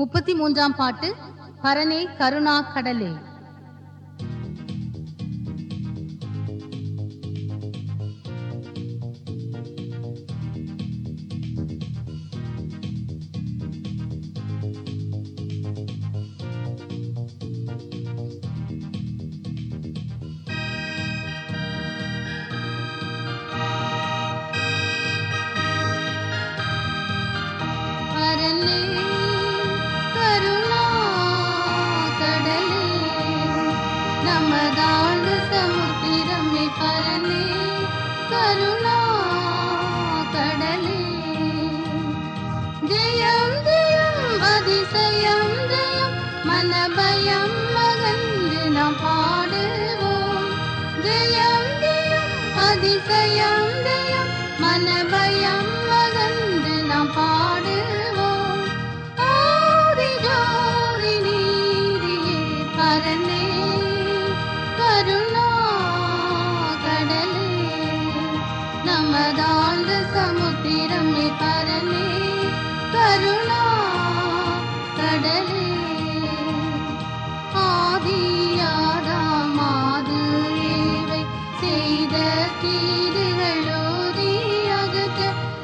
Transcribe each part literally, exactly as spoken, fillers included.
முப்பத்தி மூன்றாம் பாட்டு. பரனே கருணா கடலே. மனபயம் மகன்று நாம் பாடுவோம். ஜெயம் ஜெயம் அதிசயம் ஜெயம் மனபயம் மகன்று நாம் பாடுவோம். ஆதி ஜோதி நீதியே பரனே கருணா கடலே. நமதாழ்ந்த சமுத்திரமே பரனே கருணா கடலே. ஆதியாதாமாது ஏவை செய்த தீதுகளோதி அகற்ற.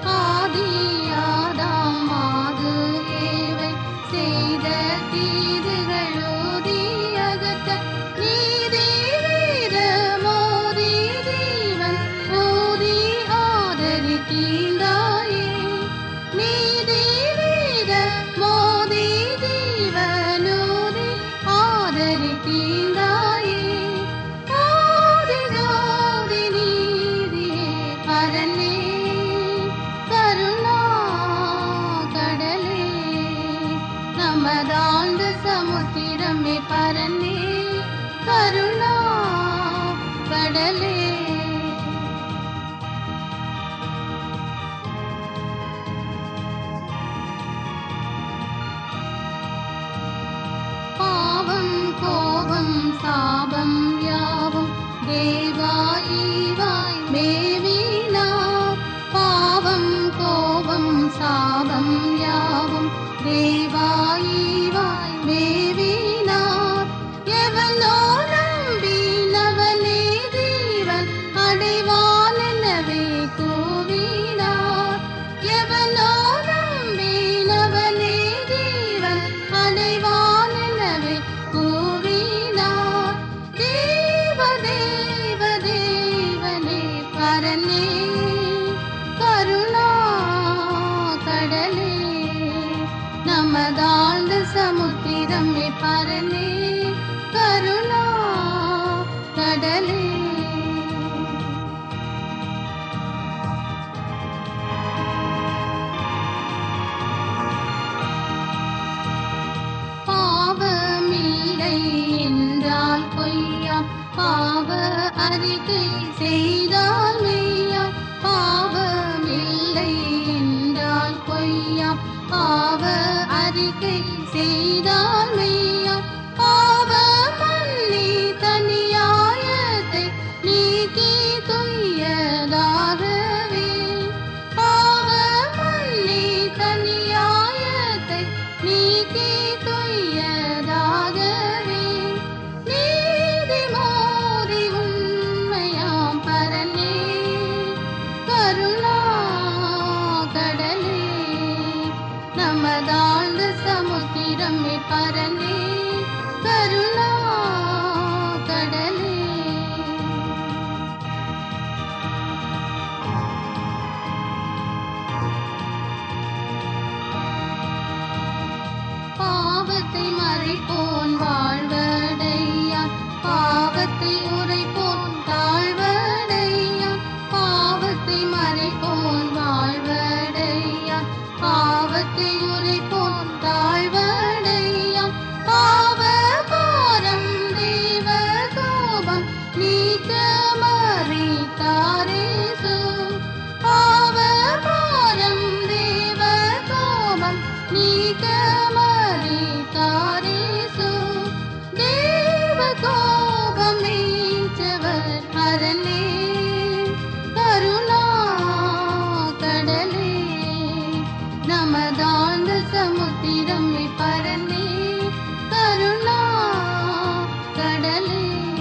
ஆதியாதாமாது ஏவை செய்த தீதுகளோதி அகற்ற. நீதி வீர மோதி ஜீவன் ஓதி ஆதரி தீந்தாயே. நீதி வீர மோதி ஜீவனோதி ஆதரி தீந்தாயே. ஆதி ஜோதி நீதியே பரனே கருணா கடலே. நமதாழ்ந்த சமுத்திரமே பரனே கருணா கடலே. பாவம் கோபம் சாபம் யாவும் தேவாயிவாய் மேவினார். பாவம் கோபம் சாபம் யாவும் தேவாயிவாய் மேவினார். எவனோ நம்பினவனே ஜீவன் அடைவான் எனவே கூவினார். எவனோ நம்பினவனே ஜீவன் அடைவான் எனவே கூவினார். தேவ தேவ தேவனே பரனே கருணா கடலே. நமதாழ்ந்த சமுத்திரமே பரனே கருணா கடலே. பாவமில்லை என்றால் பொய்யா, பாவ அறிக்கை செய்தால் மெய்யா. பாவமில்லை என்றால் பொய்யா, பாவ அறிக்கை செய்தால் மெய்யா. பாவ மன்னி தனியாயத்தை நீக்கி துய்யதாகவே. பாவ மன்னி தனியாயத்தை நீக்கி துய்யதாகவே. நீதி மோதி உண்மையாம் பரனே கருணா கடலே. நமதாழ்ந்த சமுத்திரமே பரனே கருணா கடலே. பாவத்தை மறைப்போன் வாழ்வடையா, பாவத்தை உரைப்போன் தாழ்வடையா. பாவத்தை மறைப்போன் வாழ்வடையா, பாவத்தை உரைப்போன் தாழ்வடையா. பாவ பாரம் தேவ கோபம் நீக்க மறித்தாரேசு. பாவ பாரம் தேவ கோபம் நீக்க மறித்தாரேசு. பரனே கருணா கடலே.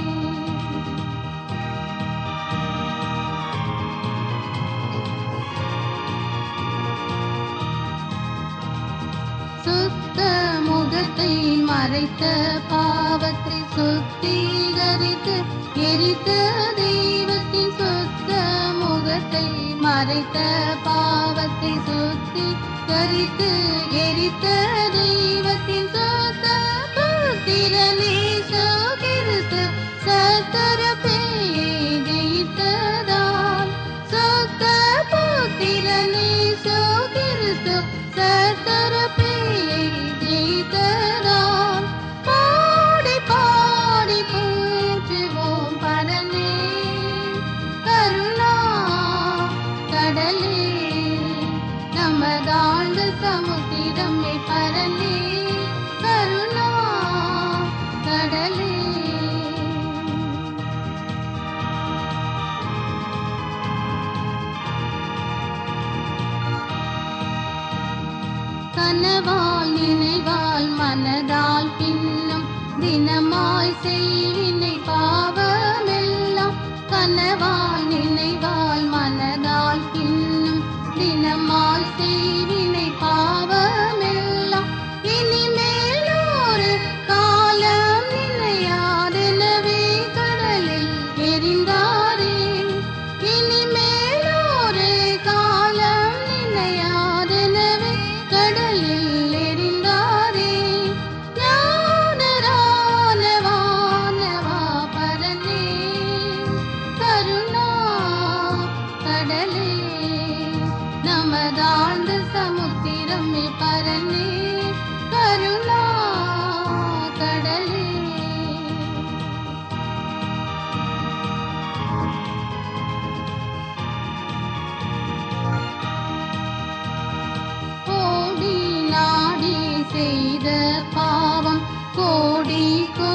சுத்த முகத்தை மறைத்த பாவத்தை சுத்திகரித்து எரித்த தெய்வத்தின் சுத்த முகத்தை மறைத்த பாவத்தை சுத்திகரித்து எரித்த தெய்வத்தின் சுத்த புத்திரனே கிறிஸ்து சத்தர பேயை ஜெயித்ததால் சுத்த புத்திரனே கிறிஸ்து சத்தர பேயை ஜெயித்ததால் பாடி பாடி போற்றுவோம் பரனே கருணா கடலே. நமதாழ்ந்த சமுத்திரமே பரனே கருணா கடலே. கனவால் நினைவால் மனதால் பின்னும் தினமாய் செய்வினை பாவமெல்லாம் கனவால் நினைவால் மனதால் பின்னும் தினமாய் செய்வினை பாவமெல்லாம் இனிமேல் ஒரு காலம் நினையாதெனவே கடலில் எரிந்தாரே. இனிமேல் ஒரு காலம் நினையாதெனவே கடலில் எரிந்தாரே. ஞானரான வானவா பரனே கருணா கடலே. நமதாழ்ந்த சமுத்திரமே பரனே கருணா கடலே. கோடி நாடி செய்த பாவம் கோடி